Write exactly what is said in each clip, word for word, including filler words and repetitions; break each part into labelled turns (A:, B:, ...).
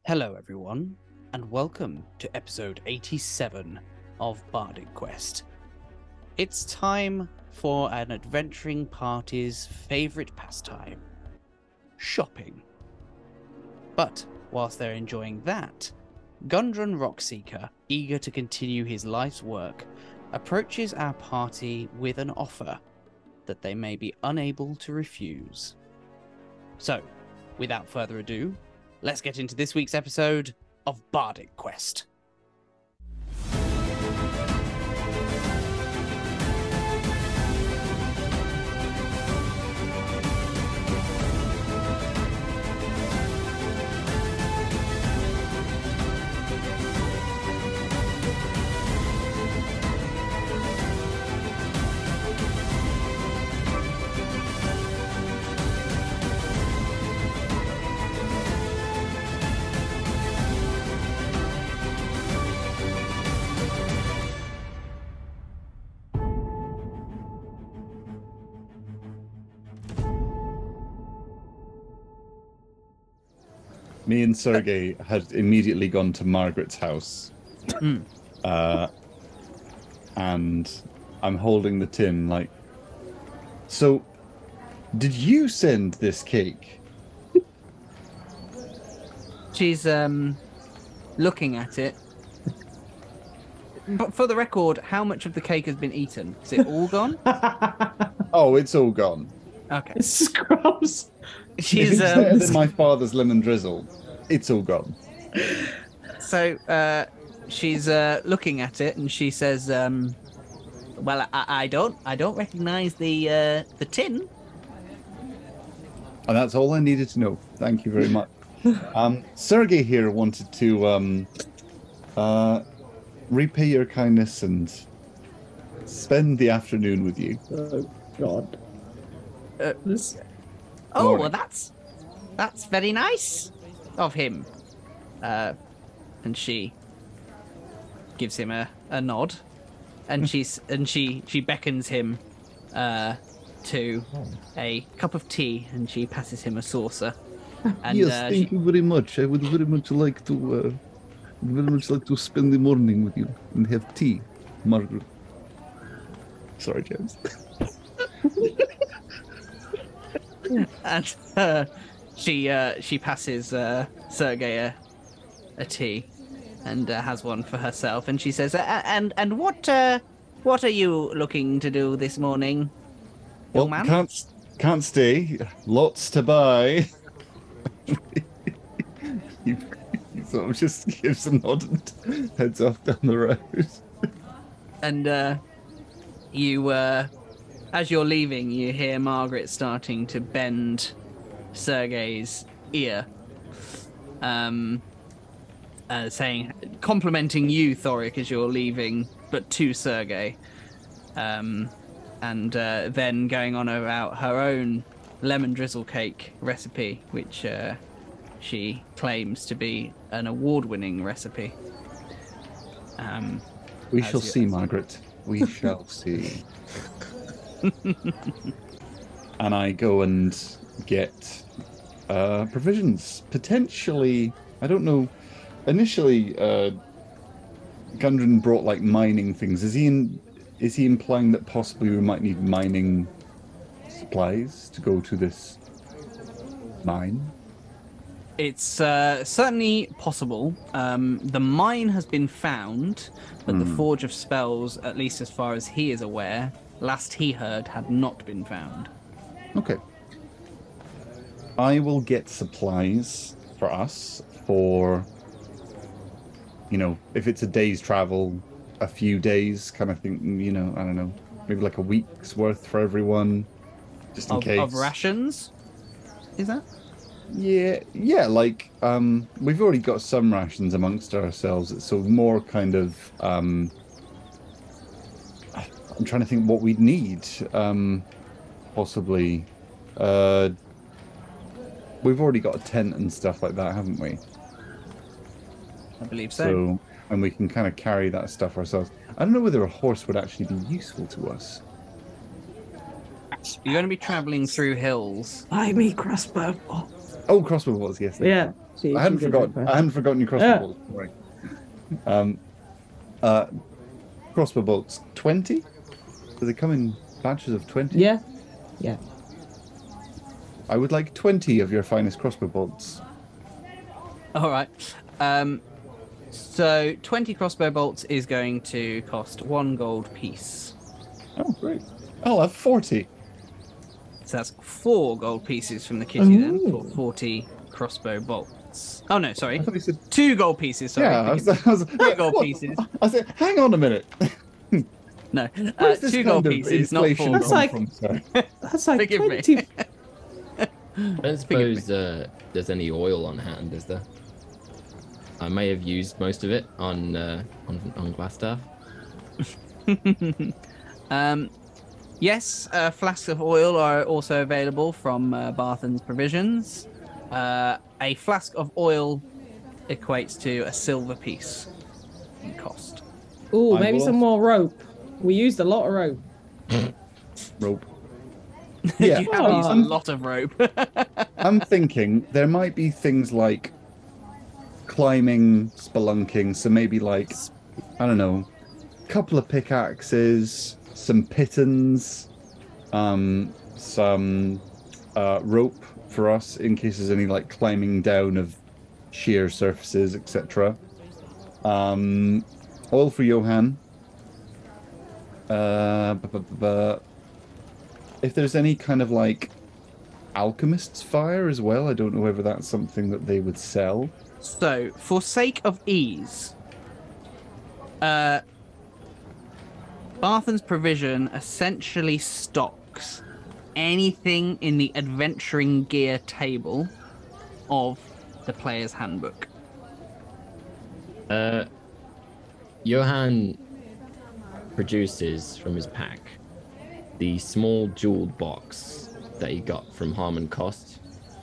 A: Hello, everyone, and welcome to episode eighty-seven of Bardic Quest. It's time for an adventuring party's favourite pastime, shopping. But whilst they're enjoying that, Gundren Rockseeker, eager to continue his life's work, approaches our party with an offer that they may be unable to refuse. So, without further ado, let's get into this week's episode of Bardic Quest.
B: Me and Sergey had immediately gone to Margaret's house.
A: Mm.
B: Uh, and I'm holding the tin like, so did you send this cake?
A: She's um looking at it. But for the record, how much of the cake has been eaten? Is it all gone?
B: Oh, it's all gone.
A: Okay.
C: Scrubs.
A: She's
B: It's
A: um,
B: better than my father's lemon drizzle. It's all gone.
A: so uh, she's uh, looking at it, and she says, um, "Well, I, I don't, I don't recognise the uh, the tin."
B: And that's all I needed to know. Thank you very much. um, Sergey here wanted to um, uh, repay your kindness and spend the afternoon with you.
C: Oh God.
A: Uh,
C: This.
A: Oh,
B: Morning.
A: well, that's that's very nice of him. Uh, and she gives him a, a nod, and she's and she she beckons him uh, to a cup of tea, and she passes him a saucer. And
D: yes,
A: uh,
D: thank
A: she,
D: you very much. I would very much like to, uh, very much like to spend the morning with you and have tea, Margaret.
B: Sorry, James.
A: and uh, she uh, she passes uh, Sergey a, a tea, and uh, has one for herself, and she says, "A- "And and what uh, what are you looking to do this morning,
B: Well,
A: young man?"
B: can't can't stay. Lots to buy. he, he sort of just gives a nod and heads off down the road.
A: And uh, you, uh, as you're leaving, you hear Margaret starting to bend Sergey's ear, um, uh, saying, complimenting you, Thoric, as you're leaving, but to Sergey, um, and uh, then going on about her own lemon drizzle cake recipe, which uh, she claims to be an award-winning recipe. Um,
B: We
A: As
B: shall
A: you-
B: see,
A: as you-
B: Margaret. We shall see. And I go and get uh, provisions. Potentially, I don't know. Initially, uh, Gundren brought like mining things. Is he in? Is he implying that possibly we might need mining supplies to go to this mine?
A: It's uh, certainly possible. Um, the mine has been found, but the Forge of Spells, at least as far as he is aware, last he heard, had not been found.
B: Okay. I will get supplies for us for, you know, if it's a day's travel, a few days kind of thing, you know, I don't know, maybe like a week's worth for everyone, just in
A: Of,
B: case.
A: of rations? Is that?
B: Yeah, yeah, like, um, we've already got some rations amongst ourselves, so more kind of, um, I'm trying to think what we'd need, um, possibly, uh, we've already got a tent and stuff like that, haven't we?
A: I believe so.
B: So, and we can kind of carry that stuff ourselves. I don't know whether a horse would actually be useful to us.
A: You're going to be travelling through hills.
C: Buy me crossbow.
B: Oh, crossbow bolts, yes.
C: Yeah. See if
B: I hadn't
C: you did
B: forgotten.
C: request.
B: I hadn't forgotten your crossbow
C: Yeah.
B: bolts. Right. Um, uh, crossbow bolts twenty. Do they come in batches of twenty?
C: Yeah. Yeah.
B: I would like twenty of your finest crossbow bolts.
A: All right. Um, so twenty crossbow bolts is going to cost one gold piece.
B: Oh, great. I'll have forty.
A: So that's four gold pieces from the kitty then for
C: Ooh.
A: forty crossbow bolts. Oh no, sorry,
B: I thought you said.
A: two gold pieces. Sorry,
B: Yeah, I was, I was,
A: Two gold
B: what?
A: pieces.
B: I said, hang on a minute.
A: no, uh,
B: Where's this
A: two
B: kind
A: gold
B: of
A: pieces, not
B: inflation
A: four.
C: That's
B: come
C: like-
B: from, sir?
C: That's like
A: Forgive me.
C: twenty.
E: I don't suppose uh, there's any oil on hand, is there? I may have used most of it on uh, on, on Glassstaff.
A: Um, yes, uh, flasks of oil are also available from uh, Barthen's Provisions. Uh, a flask of oil equates to a silver piece in cost.
C: Ooh,
B: I
C: maybe
B: will
C: some
B: also-
C: more rope. We used a lot of rope.
B: Rope. Yeah,
A: you have used a
C: Um,
A: lot of rope.
B: I'm thinking there might be things like climbing, spelunking, so maybe like, I don't know, a couple of pickaxes, some pitons, um, some uh, rope for us in case there's any like climbing down of sheer surfaces, et cetera. Um, oil for Johan. Uh, bu- bu- bu- bu- if there's any kind of like alchemist's fire as well, I don't know whether that's something that they would sell.
A: So, for sake of ease, uh, Barthen's Provision essentially stocks anything in the adventuring gear table of the player's handbook.
E: Uh, Johan produces from his pack the small jeweled box that he got from Harmon Cost.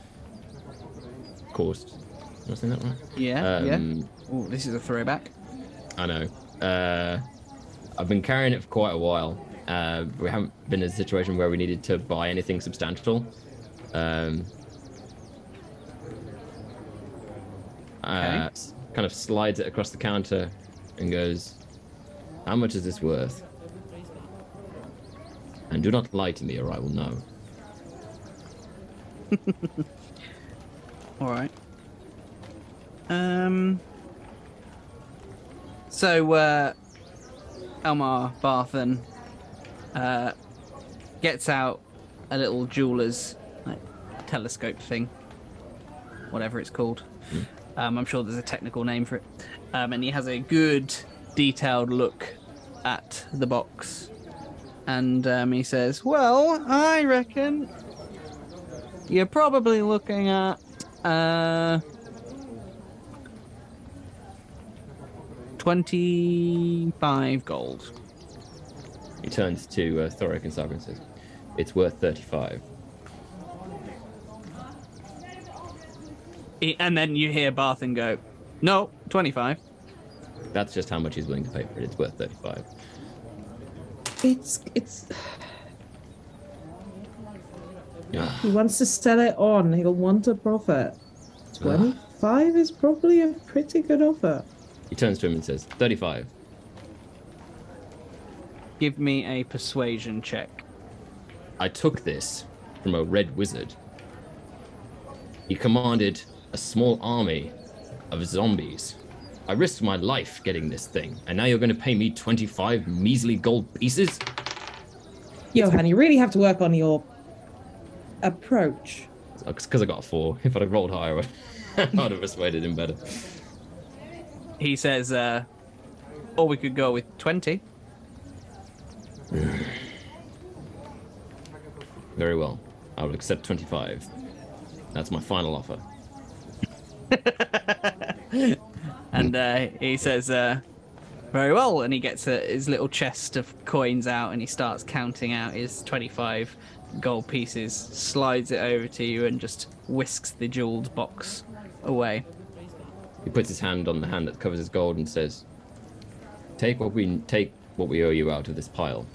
E: Cost. Am I saying that right?
A: Yeah, yeah.
E: Um,
A: Oh, this is a throwback.
E: I know. Uh, I've been carrying it for quite a while. Uh, we haven't been in a situation where we needed to buy anything substantial. Um, uh, s- kind of slides it across the counter and goes, "How much is this worth? And do not lie to me, or I will know."
A: All right. Um. So, uh, Elmar Barthen uh, gets out a little jeweler's like, telescope thing, whatever it's called. Um, I'm sure there's a technical name for it. Um, and he has a good, detailed look at the box. And um, he says, "Well, I reckon you're probably looking at uh, twenty-five gold."
E: He turns to uh, Thoric and Saga and says, "It's worth thirty-five."
A: He- And then you hear Barthen go, "No, twenty-five."
E: That's just how much he's willing to pay for it. It's worth thirty-five.
C: It's it's.
E: Yeah.
C: He wants to sell it on. He'll want a profit. Twenty-five is probably a pretty good offer.
E: He turns to him and says, thirty-five.
A: Give me a persuasion check.
E: I took this from a red wizard. He commanded a small army of zombies. I risked my life getting this thing, and now you're going to pay me twenty-five measly gold pieces?
C: Johan, you really have to work on your approach.
E: It's because I got a four. If I'd have rolled higher, I'd have persuaded him better.
A: He says, uh, or we could go with twenty.
E: Very well. I will accept twenty-five. That's my final offer.
A: And uh, he says, uh, very well. And he gets uh, his little chest of coins out and he starts counting out his twenty-five gold pieces, slides it over to you, and just whisks the jeweled box away.
E: He puts his hand on the hand that covers his gold and says, Take what we take what we owe you out of this pile.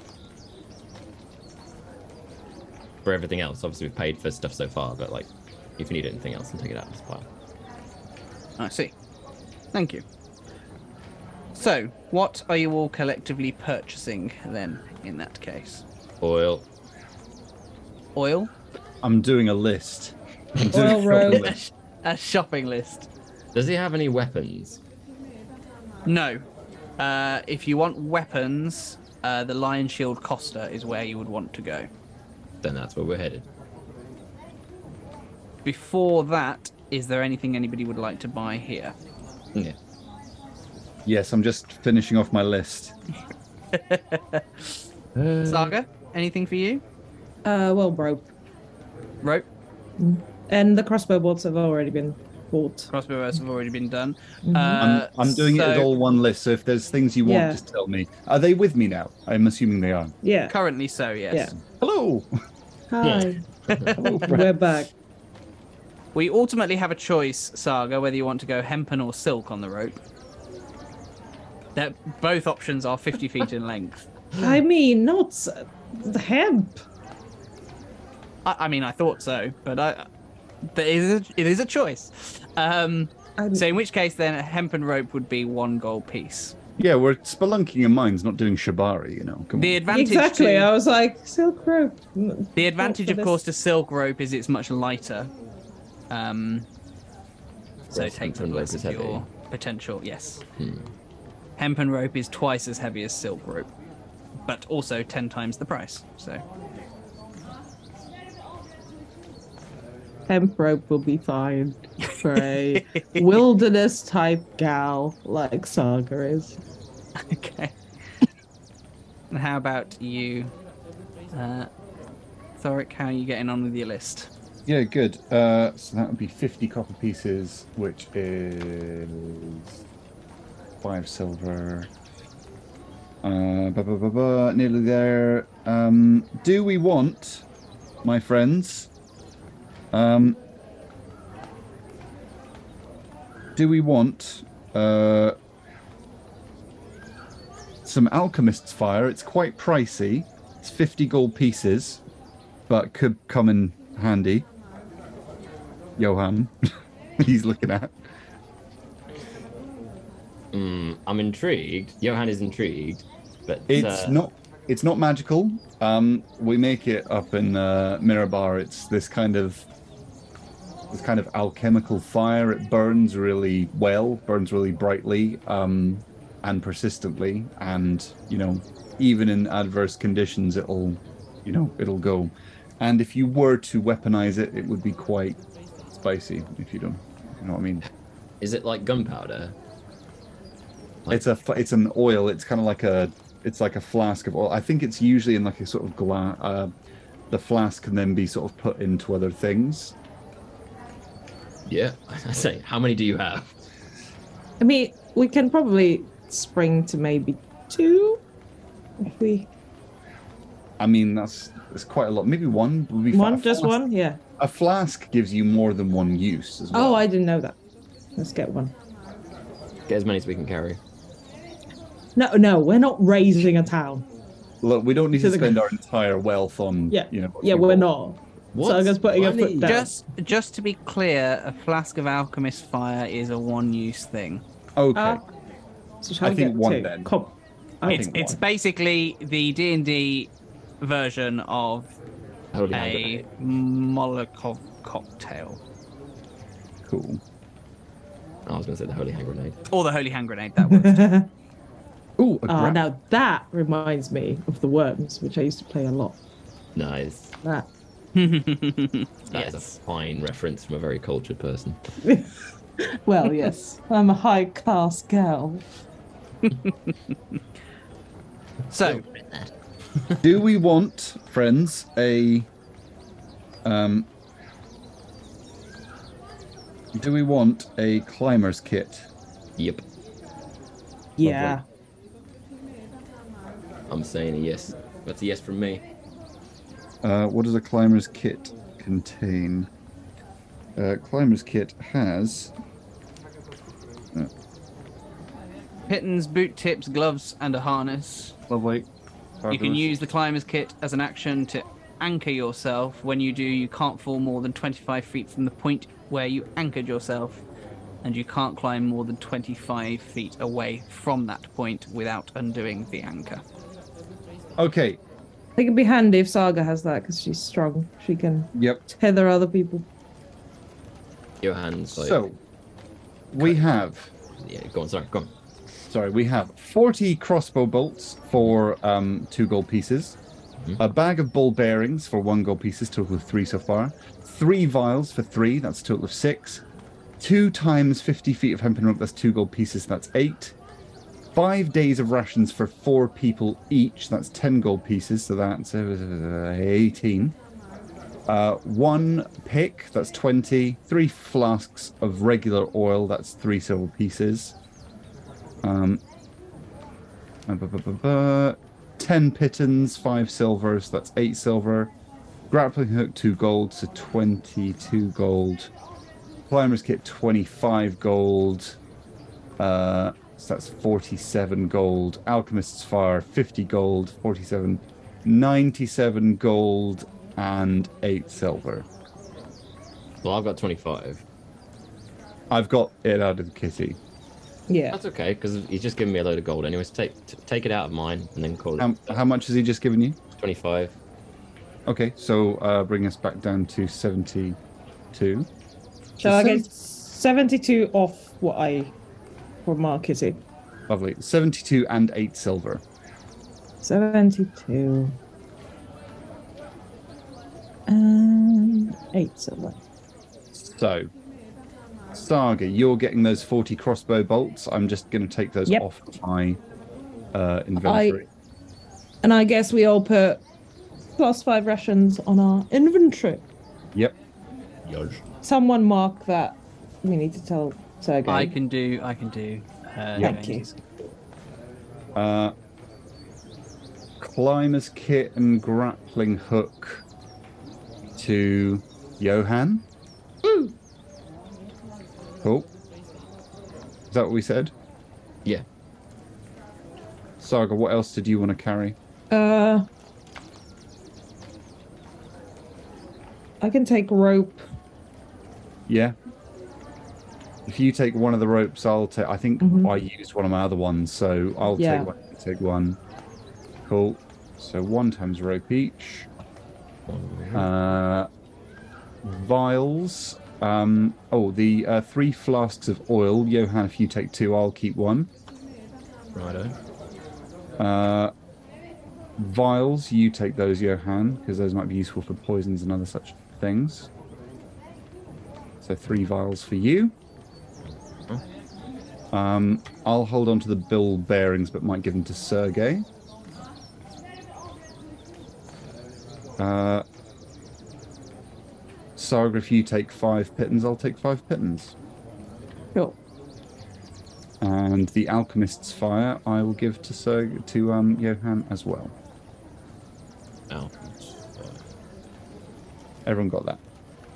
E: For everything else, obviously we've paid for stuff so far, but like If you need anything else, then take it out of this pile.
A: I see. Thank you. So, what are you all collectively purchasing then, in that case?
E: Oil.
A: Oil?
B: I'm doing a list. I'm doing
C: Oil
B: a shopping
C: road.
B: list.
A: A shopping list.
E: Does he have any weapons?
A: No. Uh, if you want weapons, uh, the Lion Shield Costa is where you would want to go.
E: Then that's where we're headed.
A: Before that, is there anything anybody would like to buy here?
E: Yeah.
B: Yes, I'm just finishing off my list.
A: Saga, anything for you?
C: Uh, well, rope.
A: Rope?
C: And the crossbow bolts have already been bought.
A: Crossbow bows have already been done.
C: Mhm.
A: Uh,
B: I'm, I'm doing it as
A: so
B: all one list, so if there's things you want,
C: Yeah.
B: just tell me. Are they with me now? I'm assuming they are.
C: Yeah.
A: Currently so, yes.
C: Yeah.
B: Hello!
C: Hi.
B: Hello, friend.
C: We're back.
A: We ultimately have a choice, Saga, whether you want to go hempen or silk on the rope. That both options are fifty feet in length.
C: I mean, not s- the hemp.
A: I, I mean, I thought so, but I, there is a, it is a choice. Um,
C: I'm,
A: so in which case, then a hempen rope would be one gold piece.
B: Yeah, we're spelunking in mines, not doing shibari, you know. Come
A: The
B: on.
A: advantage,
C: exactly.
A: to,
C: I was like, silk rope. Mm,
A: the advantage,
C: for
A: of
C: this.
A: course, to silk rope is it's much lighter. Um, so it
E: Whereas
A: takes up
E: hempen
A: less
E: rope is
A: of
E: heavy.
A: your potential. Yes.
E: Hmm.
A: Hempen rope is twice as heavy as silk rope, but also ten times the price. So
C: Hemp rope will be fine for a wilderness type gal like Saga is.
A: okay. And how about you, uh, Thoric? How are you getting on with your list?
B: Yeah, good. Uh, so that would be fifty copper pieces, which is five silver. Uh, ba, ba, ba, ba, nearly there. Um, do we want, my friends, um, do we want uh, some alchemist's fire? It's quite pricey. It's fifty gold pieces, but could come in handy. Johan, he's looking at.
E: Mm, I'm intrigued. Johan is intrigued, but
B: It's
E: uh,
B: not. It's not magical. Um, we make it up in uh, Mirabar. It's this kind of this kind of alchemical fire. It burns really well, burns really brightly, um, and persistently. And you know, even in adverse conditions, it'll, you know, it'll go. And if you were to weaponize it, it would be quite spicy. If you don't, you know what I mean.
E: Is it like gunpowder? Like-
B: It's a f- it's an oil. It's kind of like a it's like a flask of oil. I think it's usually in like a sort of glass. Uh, the flask can then be sort of put into other things.
E: Yeah, I say, how many do you have?
C: I mean, we can probably spring to maybe two if we
B: I mean, that's that's quite a lot. Maybe one would be fi-
C: one,
B: a
C: just
B: flask-
C: one, yeah.
B: A flask gives you more than one use as well.
C: Oh, I didn't know that. Let's get one.
E: Get as many as we can carry.
C: No, no, we're not raising a town.
B: Look, we don't need
C: To
B: to
C: the-
B: spend our entire wealth on.
C: Yeah,
B: you know.
C: yeah,
B: people.
C: we're not.
E: What?
C: Saga's putting her
E: Money?
C: foot down.
A: Just, just to be clear, a flask of alchemist fire is a one-use thing.
B: Okay.
C: Uh, So shall
B: I
C: we
B: think
C: get
B: one
C: two?
B: then.
C: Come.
B: I
A: It's,
B: think
A: it's
B: one.
A: basically the D and D version of
E: Holy hand
A: a
E: grenade.
A: Molotov cocktail,
B: Cool.
E: I was going to say the holy hand grenade.
A: or the holy hand grenade. That works.
B: Ooh, a
C: Oh,
B: gra-
C: now that reminds me of the Worms, which I used to play a lot.
E: Nice.
C: That.
E: That is a
A: Yes.
E: fine reference from a very cultured person.
C: Well, yes, I'm a high class girl.
A: So,
B: Do we want, friends, a um? Do we want a climber's kit?
E: Yep.
C: Yeah.
E: I'm saying a yes. That's a yes from me.
B: Uh, what does a climber's kit contain? Uh, climber's kit has. Uh,
A: pittons, boot tips, gloves, and a harness.
B: lovely.
A: You can use the climber's kit as an action to anchor yourself. When you do, you can't fall more than twenty-five feet from the point where you anchored yourself, and you can't climb more than twenty-five feet away from that point without undoing the anchor.
B: Okay.
C: I think it'd be handy if Saga has that because she's strong. She can
B: Yep.
C: tether other people.
E: Your hands. Like,
B: So, we have...
E: yeah, go on. Sorry, go on.
B: Sorry, we have forty crossbow bolts for um, two gold pieces,
E: Mhm.
B: a bag of ball bearings for one gold pieces, total of three so far, three vials for three, that's a total of six, two times fifty feet of hempen rope, that's two gold pieces, that's eight, five days of rations for four people each, that's ten gold pieces, so that's uh, eighteen. Uh, one pick, that's twenty, three flasks of regular oil, that's three silver pieces. Um, uh, bu- bu- bu- bu- ten pittons, five silvers, that's eight silver. Grappling hook, two gold, so twenty-two gold. Climber's kit, twenty-five gold. Uh, so that's forty-seven gold. Alchemist's fire, fifty gold, forty-seven, ninety-seven gold, and eight silver.
E: Well, I've got twenty-five.
B: I've got it out of the kitty.
C: Yeah.
E: That's okay, because he's just given me a load of gold. Anyways, take t- take it out of mine and then call it
B: Um, how much has he just given you?
E: twenty-five.
B: Okay, so uh, bring us back down to seventy-two.
C: Shall
B: So
C: I get
B: seven-
C: seventy-two off what I for marketing?
B: Lovely. seventy-two and eight silver.
C: seventy-two. And eight silver.
B: So, Saga, you're getting those forty crossbow bolts. I'm just going to take those
C: Yep.
B: off my uh, inventory.
C: And I guess we all put plus five rations on our inventory.
B: Yep.
E: Yodge.
C: Someone mark that. We need to tell Sergey.
A: I can do. I can do. Uh,
C: Thank you.
A: changes.
B: Uh, climber's kit and grappling hook to Johan. Cool. Is that what we said?
E: Yeah.
B: Saga, what else did you want to carry?
C: Uh, I can take rope.
B: Yeah. If you take one of the ropes, I'll take. I think
C: Mhm.
B: I used one of my other ones, so I'll
C: Yeah.
B: take one. You take one. Cool. So one times rope each. Uh, vials. Um. Oh, the uh, three flasks of oil. Johan, if you take two, I'll keep one.
E: Righto.
B: Uh, vials. You take those, Johan, because those might be useful for poisons and other such things. So three vials for you. Um, I'll hold on to the bill bearings, but might give them to Sergey. Uh, Saga, if you take five pittons, I'll take five pittons.
C: Sure.
B: And the alchemist's fire, I will give to Sergey, to um Johan as well.
E: Ow.
B: Everyone got that?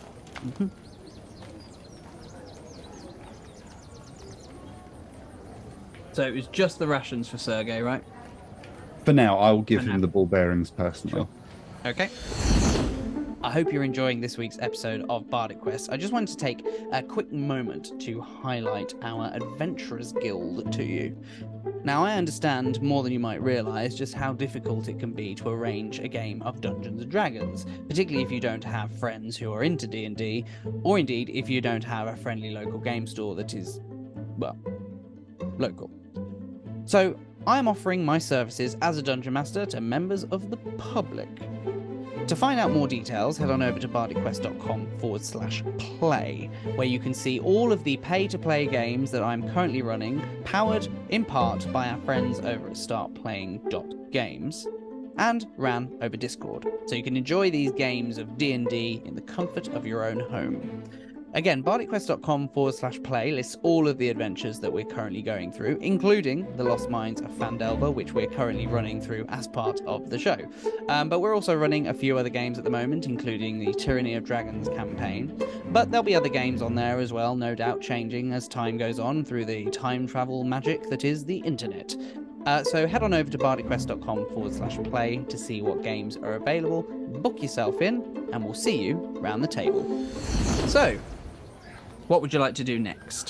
A: So it was just the rations for Sergey, right?
B: For now, I will give
A: For
B: him
A: now.
B: the ball bearings personally.
A: Okay. I hope you're enjoying this week's episode of Bardic Quest. I just wanted to take a quick moment to highlight our Adventurers Guild to you. Now, I understand more than you might realise just how difficult it can be to arrange a game of Dungeons and Dragons, particularly if you don't have friends who are into D and D, or indeed if you don't have a friendly local game store that is, well, local. So, I am offering my services as a Dungeon Master to members of the public. To find out more details, head on over to bardicquest.com forward slash play, where you can see all of the pay-to-play games that I'm currently running, powered in part by our friends over at start playing dot games, and ran over Discord, so you can enjoy these games of D and D in the comfort of your own home. Again, bardicquest.com forward slash play lists all of the adventures that we're currently going through, including the Lost Mines of Phandelver, which we're currently running through as part of the show. Um, but we're also running a few other games at the moment, including the Tyranny of Dragons campaign. But there'll be other games on there as well, no doubt changing as time goes on through the time travel magic that is the internet. Uh, so head on over to bardicquest.com forward slash play to see what games are available. Book yourself in, and we'll see you round the table. So, what would you like to do next?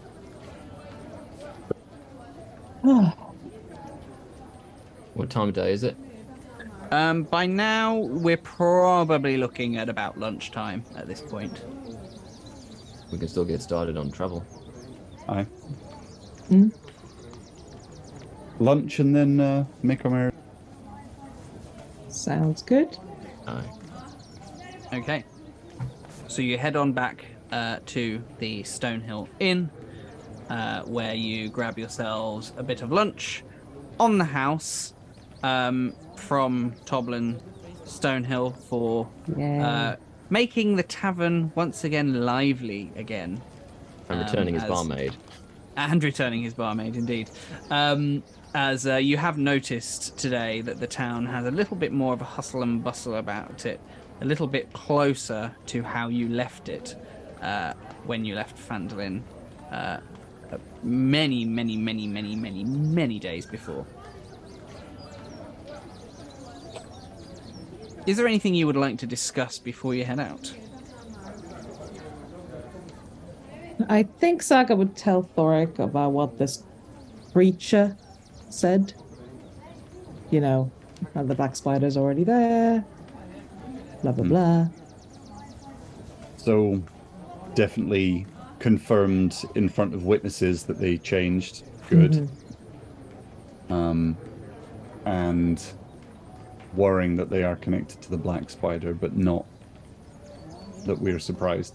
E: What time of day is it?
A: Um, by now, we're probably looking at about lunchtime at this point.
E: We can still get started on travel.
B: Aye.
C: Mm.
B: Lunch and then uh, make our merry.
C: Sounds good.
E: Aye.
A: Okay. So you head on back uh, to the Stonehill Inn, uh, where you grab yourselves a bit of lunch on the house um, from Toblin Stonehill for
C: Yeah.
A: uh, making the tavern once again lively again.
E: And returning
A: Um,
E: his
A: as-
E: barmaid.
A: And returning his barmaid, indeed. Um, as uh, you have noticed today that the town has a little bit more of a hustle and bustle about it, a little bit closer to how you left it uh, when you left Phandalin uh, many, many, many, many, many, many days before. Is there anything you would like to discuss before you head out?
C: I think Saga would tell Thoric about what this creature said. You know, how the black spider's already there. Blah blah
B: Hmm.
C: blah.
B: So, definitely confirmed in front of witnesses that they changed. Good.
C: Mhm.
B: Um, and worrying that they are connected to the Black Spider, but not that we're surprised.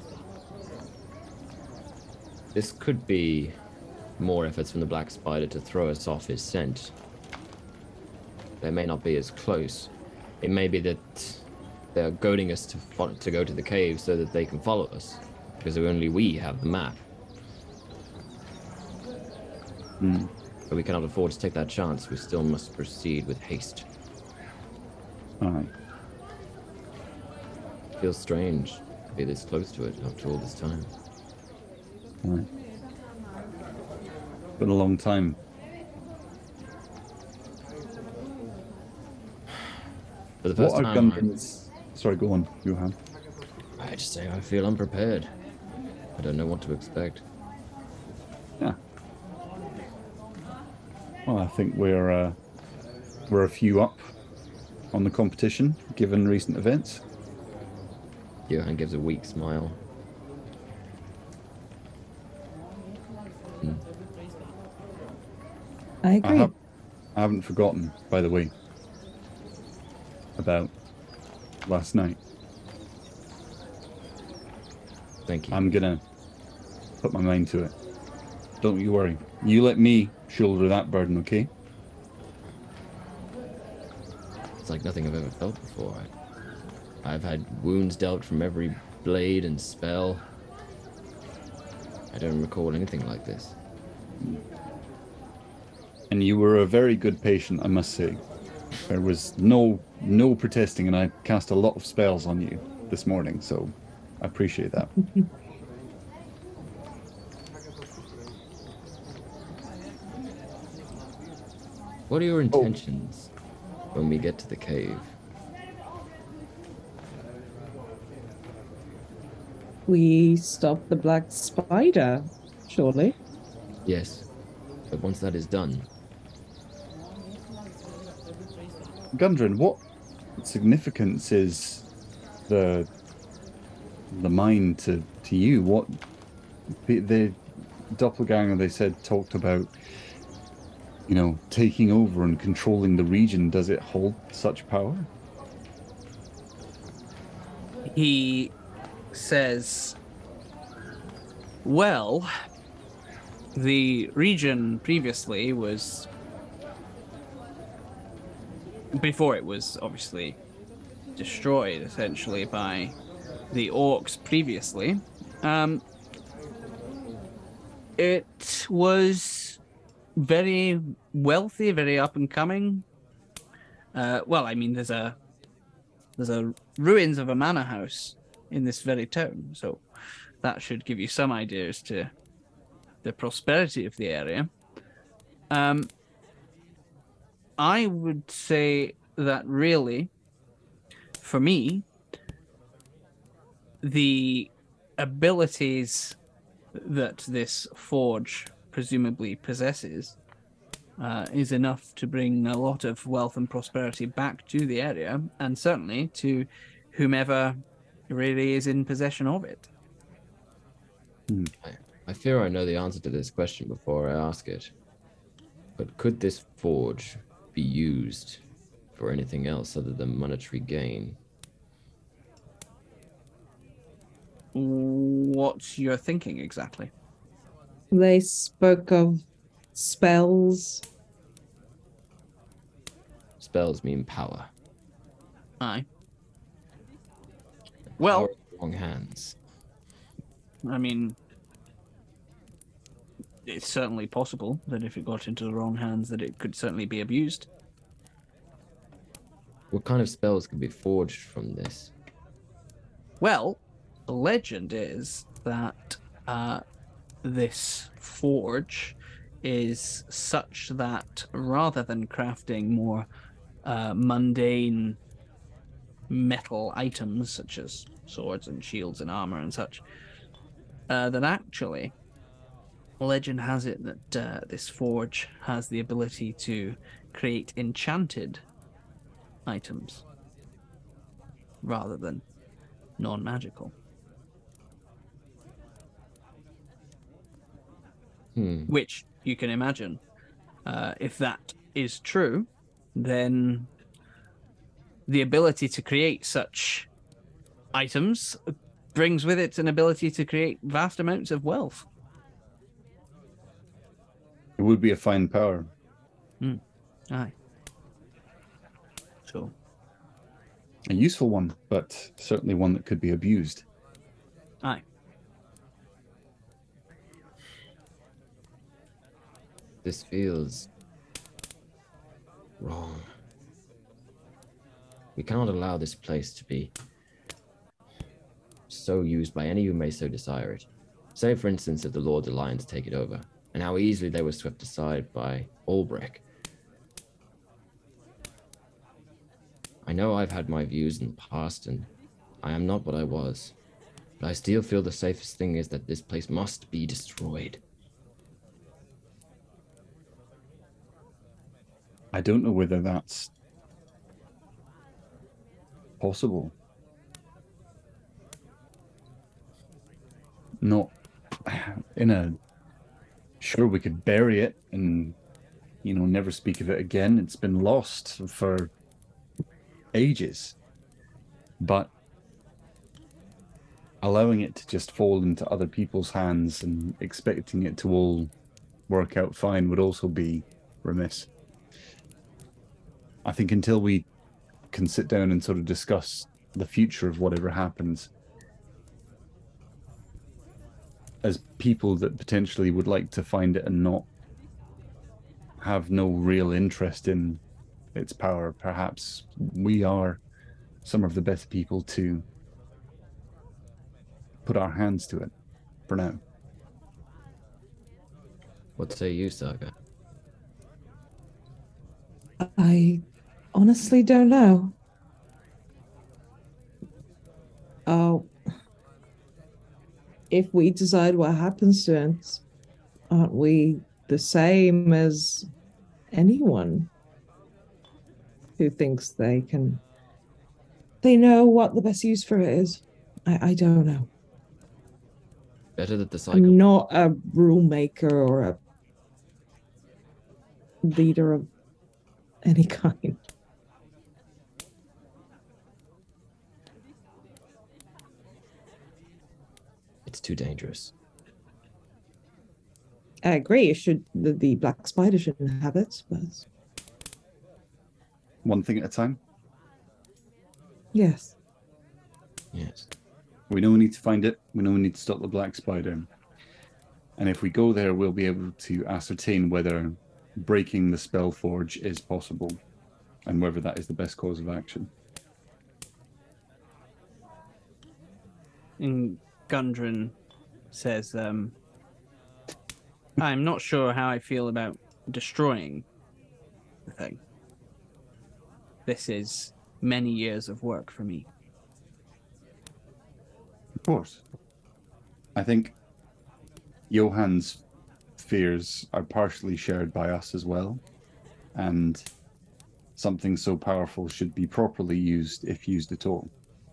E: This could be more efforts from the Black Spider to throw us off his scent. They may not be as close. It may be that they're goading us to fo- to go to the cave so that they can follow us, because only we have the map.
B: Hmm.
E: But we cannot afford to take that chance. We still must proceed with haste.
B: Aye.
E: Feels strange to be this close to it after all this time.
B: Aye. Been a long time.
E: For the first
B: What are
E: time,
B: Gundren's... Sorry, go on, Johan.
E: I, I just say I feel unprepared. I don't know what to expect.
B: Yeah. Well, I think we're uh, we're a few up on the competition, given recent events.
E: Johan gives a weak smile.
C: I
B: I,
C: agree.
B: have, I haven't forgotten, by the way, about last night.
E: Thank you.
B: I'm gonna put my mind to it. Don't you worry. You let me shoulder that burden, okay?
E: It's like nothing I've ever felt before. I, I've had wounds dealt from every blade and spell. I don't recall anything like this.
B: And you were a very good patient, I must say. There was no no protesting, and I cast a lot of spells on you this morning, so I appreciate that.
E: What are your intentions when we get to the cave?
C: We stop the black spider, surely.
E: Yes, but once that is done,
B: Gundren, what significance is the the mine to, to you? What the, the doppelganger they said talked about, you know, taking over and controlling the region. Does it hold such power?
A: He says, well, the region previously was, before it was obviously destroyed essentially by the orcs previously, um, it was very wealthy, very up and coming. Uh, well, I mean, there's a there's a ruins of a manor house in this very town, so that should give you some idea as to the prosperity of the area. Um, I would say that really, for me, the abilities that this forge presumably possesses uh, is enough to bring a lot of wealth and prosperity back to the area, and certainly to whomever really is in possession of it.
E: I, I fear I know the answer to this question before I ask it. But could this forge be used for anything else other than monetary gain?
A: What's your thinking exactly?
C: They spoke of spells.
E: Spells mean power.
A: Aye. Well,
E: Power in the wrong hands.
A: I mean, it's certainly possible that if it got into the wrong hands, that it could certainly be abused.
E: What kind of spells could be forged from this?
A: Well, the legend is that uh, this forge is such that rather than crafting more uh, mundane metal items such as swords and shields and armor and such, uh, that actually legend has it that uh, this forge has the ability to create enchanted items rather than non-magical.
E: Hmm.
A: Which you can imagine, uh, if that is true, then the ability to create such items brings with it an ability to create vast amounts of wealth.
B: It would be a fine power.
A: Aye. So,
B: A useful one, but certainly one that could be abused.
A: aye.
E: This feels wrong. We cannot allow this place to be so used by any who may so desire it. Say, for instance, if the Lord of the Lions take it over, and how easily they were swept aside by Albrecht. I know I've had my views in the past, and I am not what I was, but I still feel the safest thing is that this place must be destroyed.
B: I don't know whether that's possible. Not in a... Sure, we could bury it and, you know, never speak of it again. It's been lost for ages. But allowing it to just fall into other people's hands and expecting it to all work out fine would also be remiss. I think until we can sit down and sort of discuss the future of whatever happens, as people that potentially would like to find it and not have no real interest in its power, perhaps we are some of the best people to put our hands to it for now.
E: What say you, Saga?
C: I honestly don't know. Oh, if we decide what happens to it, aren't we the same as anyone who thinks they can, they know what the best use for it is? I, I don't know.
E: Better that the cycle...
C: I'm not a rule maker or a leader of any kind.
E: It's too dangerous.
C: I agree. It should the, the black spider shouldn't have it, but
B: One thing at a time.
C: yes.
E: Yes.
B: We know we need to find it. We know we need to stop the black spider. And if we go there, we'll be able to ascertain whether breaking the spell forge is possible and whether that is the best course of action.
A: And Gundren says, um, I'm not sure how I feel about destroying the thing. this is many years of work for me.
B: Of course. I think Johann's fears are partially shared by us as well. And something so powerful should be properly used, if used at all.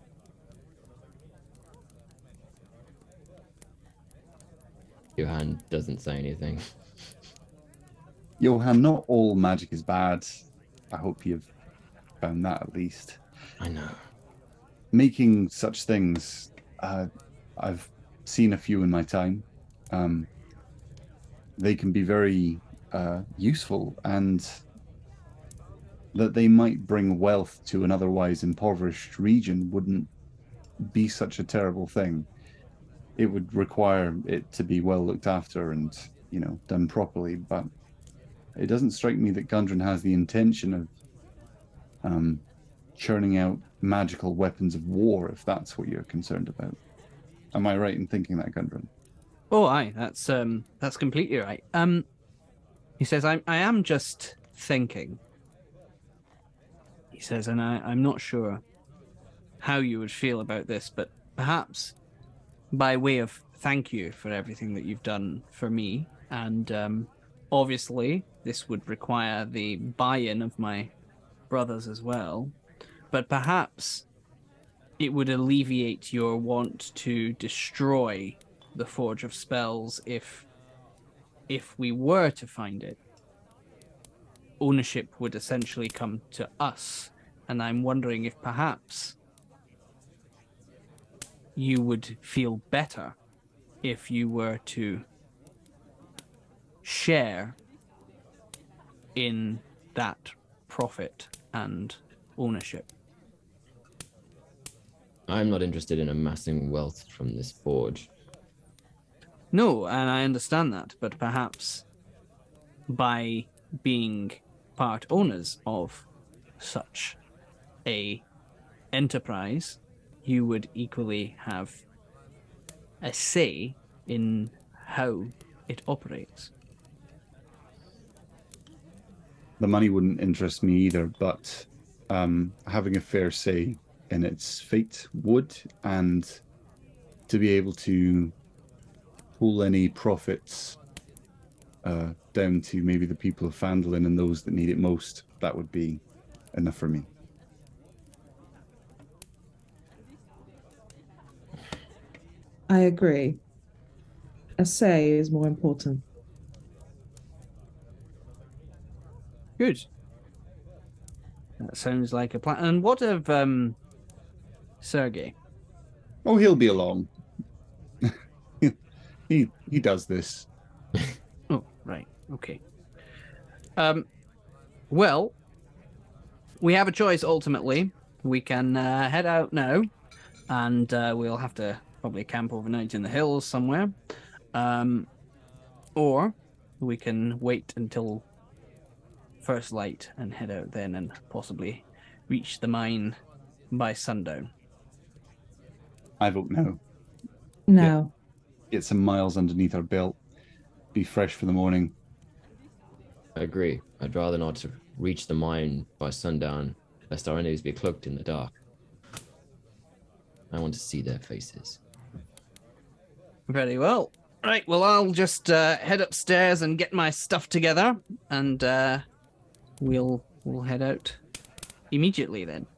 E: Johann doesn't say anything.
B: Johann, not all magic is bad. I hope you've found that at least.
E: I know.
B: Making such things, uh, I've seen a few in my time. Um, they can be very uh, useful, and that they might bring wealth to an otherwise impoverished region wouldn't be such a terrible thing. It would require it to be well looked after and, you know, done properly, but it doesn't strike me that Gundren has the intention of um, churning out magical weapons of war, if that's what you're concerned about. Am I right in thinking that, Gundren?
A: Oh, aye, that's um, that's completely right. Um, he says, "I I am just thinking." He says, and I I'm not sure how you would feel about this, but perhaps by way of thank you for everything that you've done for me, and um, obviously this would require the buy-in of my brothers as well, but perhaps it would alleviate your want to destroy the Forge of Spells if if we were to find it. Ownership would essentially come to us, and I'm wondering if perhaps you would feel better if you were to share in that profit and ownership.
E: I'm not interested in amassing wealth from this forge.
A: No, and I understand that, but perhaps by being part owners of such a enterprise, you would equally have a say in how it operates.
B: The money wouldn't interest me either, but um, having a fair say in its fate would, and to be able to pull any profits uh, down to maybe the people of Phandalin and those that need it most, that would be enough for me.
C: I agree. A say is more important.
A: Good. That sounds like a plan. And what of um, Sergei?
B: Oh, he'll be along. he he does this.
A: Oh, right. Okay. Um, well, we have a choice ultimately. We can uh, head out now, and uh, we'll have to probably camp overnight in the hills somewhere. Um, or we can wait until first light and head out then and possibly reach the mine by sundown.
B: I vote no.
C: No.
B: Get some miles underneath our belt. Be fresh for the morning.
E: I agree. I'd rather not to reach the mine by sundown, lest our enemies be cloaked in the dark. I want to see their faces.
A: Very well. Right, well, I'll just uh, head upstairs and get my stuff together, and uh, we'll we'll head out immediately then.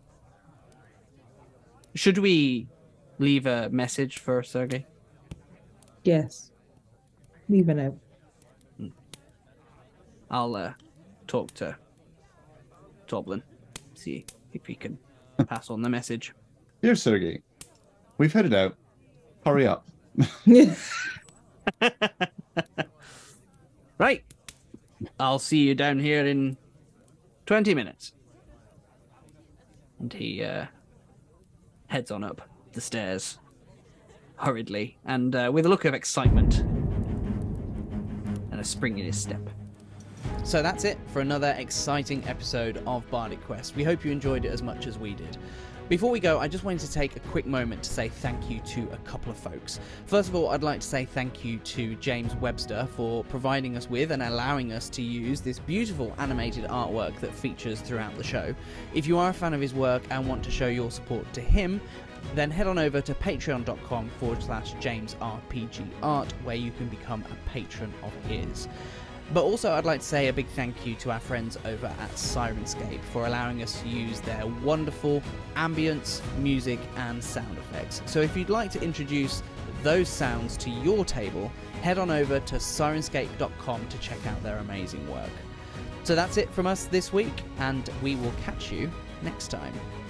A: Should we leave a message for Sergei?
C: Yes. Leave a note.
A: I'll uh, talk to Toblin, see if he can pass on the message.
B: Dear Sergei, we've headed out. Hurry up.
A: Right. I'll see you down here in twenty minutes. And he uh, heads on up the stairs hurriedly and uh, with a look of excitement and a spring in his step. So that's it for another exciting episode of Bardic Quest. We hope you enjoyed it as much as we did. Before we go, I just wanted to take a quick moment to say thank you to a couple of folks. First of all, I'd like to say thank you to James Webster for providing us with and allowing us to use this beautiful animated artwork that features throughout the show. If you are a fan of his work and want to show your support to him, then head on over to patreon.com forward slash JamesRPGArt, where you can become a patron of his. But also, I'd like to say a big thank you to our friends over at Sirenscape for allowing us to use their wonderful ambience, music, and sound effects. So if you'd like to introduce those sounds to your table, head on over to sirenscape dot com to check out their amazing work. So that's it from us this week, and we will catch you next time.